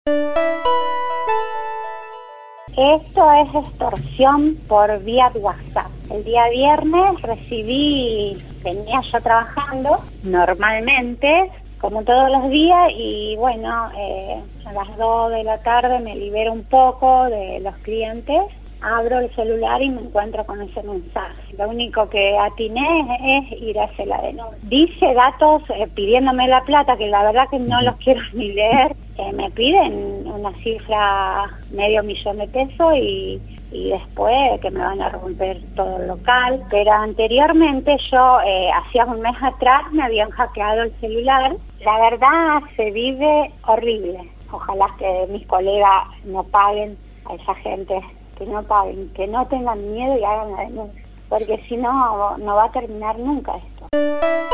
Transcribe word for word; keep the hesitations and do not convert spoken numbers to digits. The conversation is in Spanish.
Esto es extorsión por vía WhatsApp. El día viernes recibí, venía yo trabajando normalmente, como todos los días, y bueno, eh, a las dos de la tarde me libero un poco de los clientes, abro el celular y me encuentro con ese mensaje. Lo único que atiné es ir a hacer la denuncia. Dice datos eh, pidiéndome la plata, que la verdad que no los quiero ni leer. Eh, me piden una cifra, medio millón de pesos y, y después que me van a romper todo el local. Pero anteriormente yo, eh, hacía un mes atrás, me habían hackeado el celular. La verdad se vive horrible. Ojalá que mis colegas no paguen a esa gente, que no paguen, que no tengan miedo y hagan la denuncia, porque si no, no va a terminar nunca esto.